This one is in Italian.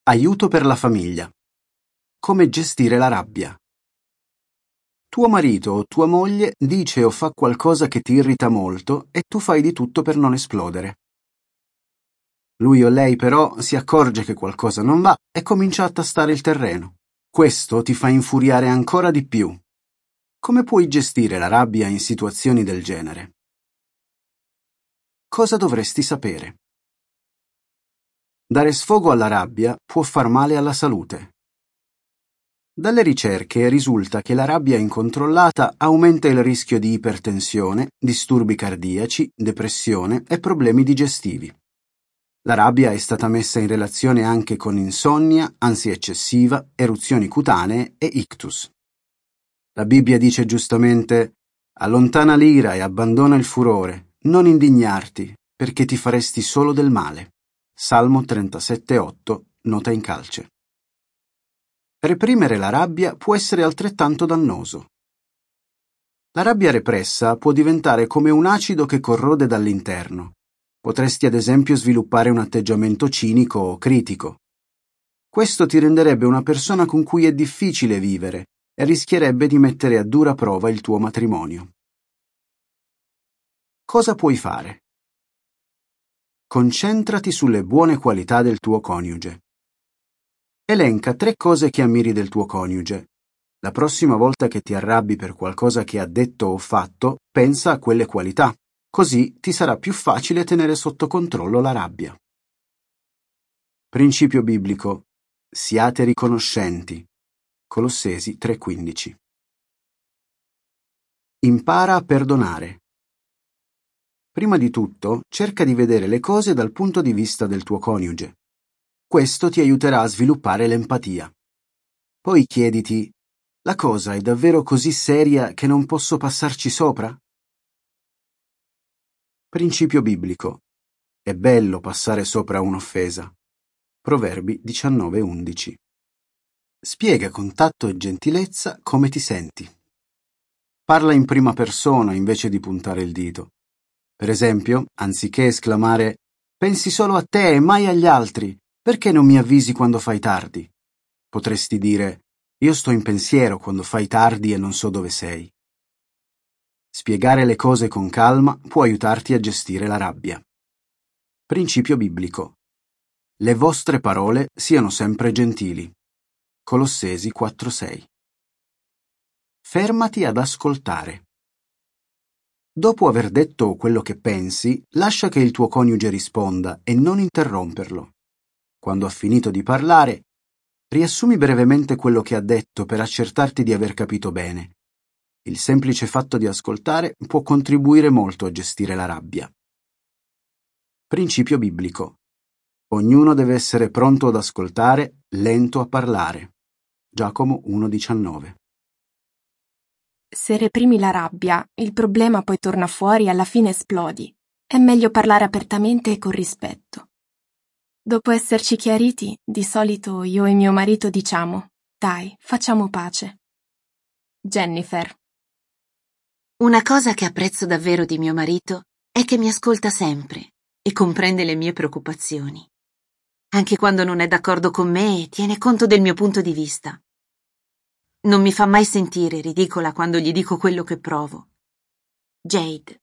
Aiuto per la famiglia. Come gestire la rabbia. Tuo marito o tua moglie dice o fa qualcosa che ti irrita molto e tu fai di tutto per non esplodere. Lui o lei però si accorge che qualcosa non va e comincia a tastare il terreno. Questo ti fa infuriare ancora di più. Come puoi gestire la rabbia in situazioni del genere? Cosa dovresti sapere? Dare sfogo alla rabbia può far male alla salute. Dalle ricerche risulta che la rabbia incontrollata aumenta il rischio di ipertensione, disturbi cardiaci, depressione e problemi digestivi. La rabbia è stata messa in relazione anche con insonnia, ansia eccessiva, eruzioni cutanee e ictus. La Bibbia dice giustamente: allontana l'ira e abbandona il furore, non indignarti, perché ti faresti solo del male. Salmo 37,8, nota in calce. Reprimere la rabbia può essere altrettanto dannoso. La rabbia repressa può diventare come un acido che corrode dall'interno. Potresti ad esempio sviluppare un atteggiamento cinico o critico. Questo ti renderebbe una persona con cui è difficile vivere e rischierebbe di mettere a dura prova il tuo matrimonio. Cosa puoi fare? Concentrati sulle buone qualità del tuo coniuge. Elenca 3 cose che ammiri del tuo coniuge. La prossima volta che ti arrabbi per qualcosa che ha detto o fatto, pensa a quelle qualità. Così ti sarà più facile tenere sotto controllo la rabbia. Principio biblico: siate riconoscenti. Colossesi 3,15. Impara a perdonare. Prima di tutto, cerca di vedere le cose dal punto di vista del tuo coniuge. Questo ti aiuterà a sviluppare l'empatia. Poi chiediti: la cosa è davvero così seria che non posso passarci sopra? Principio biblico: è bello passare sopra un'offesa. Proverbi 19,11. Spiega con tatto e gentilezza come ti senti. Parla in prima persona invece di puntare il dito. Per esempio, anziché esclamare «pensi solo a te e mai agli altri, perché non mi avvisi quando fai tardi?» Potresti dire «io sto in pensiero quando fai tardi e non so dove sei». Spiegare le cose con calma può aiutarti a gestire la rabbia. Principio biblico: le vostre parole siano sempre gentili. Colossesi 4,6. Fermati ad ascoltare. Dopo aver detto quello che pensi, lascia che il tuo coniuge risponda e non interromperlo. Quando ha finito di parlare, riassumi brevemente quello che ha detto per accertarti di aver capito bene. Il semplice fatto di ascoltare può contribuire molto a gestire la rabbia. Principio biblico: ognuno deve essere pronto ad ascoltare, lento a parlare. Giacomo 1,19. Se reprimi la rabbia, il problema poi torna fuori e alla fine esplodi. È meglio parlare apertamente e con rispetto. Dopo esserci chiariti, di solito io e mio marito diciamo: dai, facciamo pace. Jennifer. Una cosa che apprezzo davvero di mio marito è che mi ascolta sempre e comprende le mie preoccupazioni. Anche quando non è d'accordo con me, tiene conto del mio punto di vista. Non mi fa mai sentire ridicola quando gli dico quello che provo. Jade.